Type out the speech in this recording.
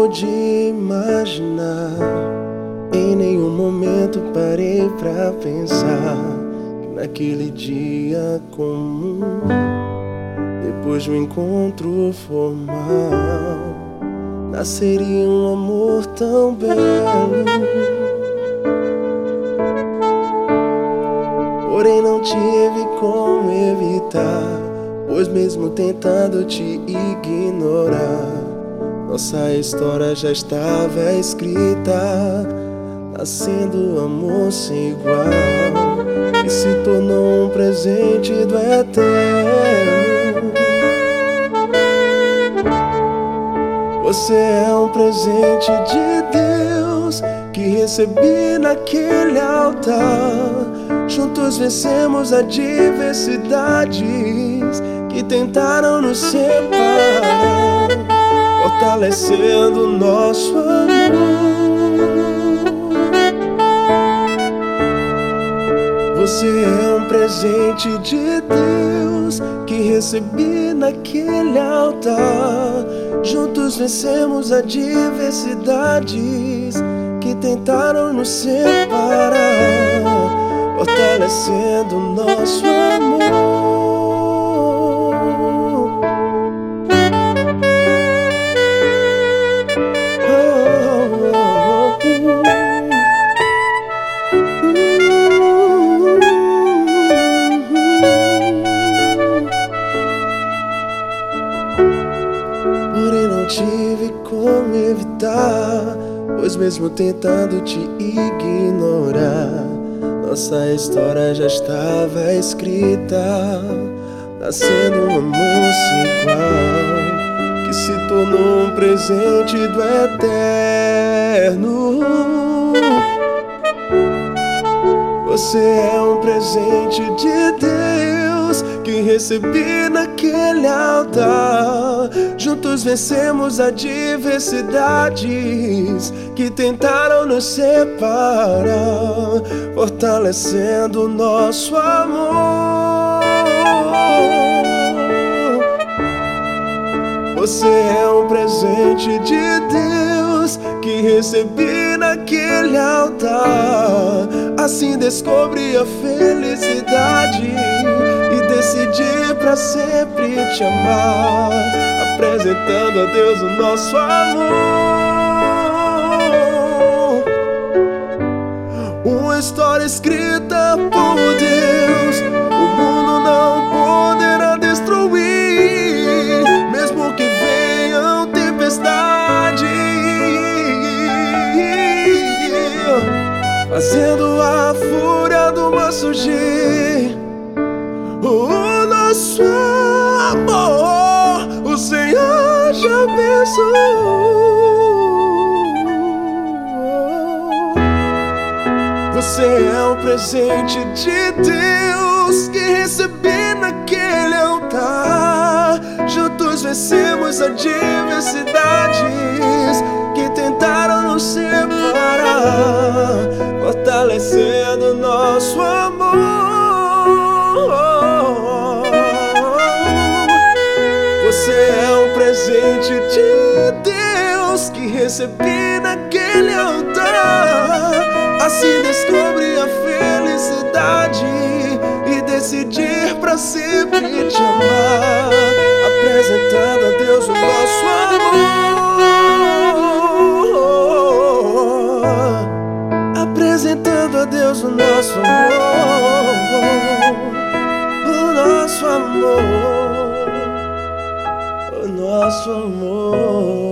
pude imaginar. Em nenhum momento parei pra pensar que naquele dia comum, depois de um encontro formal, nasceria um amor tão belo. Porém não tive como evitar, pois mesmo tentando te ignorar, nossa história já estava escrita, nascendo amor sem igual, que se tornou um presente do eterno. Você é um presente de Deus que recebi naquele altar. Juntos vencemos adversidades que tentaram nos separar, fortalecendo nosso amor. Você é um presente de Deus que recebi naquele altar. Juntos vencemos adversidades que tentaram nos separar, fortalecendo nosso amor. Porém não tive como evitar, pois mesmo tentando te ignorar, nossa história já estava escrita, nascendo um amor sem igual, que se tornou um presente do eterno. Você é um presente de Deus que recebi naquele altar. Juntos vencemos adversidades que tentaram nos separar, fortalecendo nosso amor. Você é um presente de Deus que recebi naquele altar. Assim descobri a felicidade e decidi pra sempre te amar, apresentando a Deus o nosso amor. Uma história escrita por Deus, o mundo não poderá destruir, mesmo que venham tempestades, fazendo a fúria do mar surgir. O nosso amor, o Senhor já abençoou. Você é um presente de Deus que recebi naquele altar. Juntos vencemos adversidades que tentaram nos separar, fortalecendo nosso amor. Você é um presente de Deus que recebi naquele altar. Assim descobri a felicidade e decidir pra sempre te amar, apresentando a Deus o nosso amor, apresentando a Deus o nosso amor, o nosso amor, o nosso amor.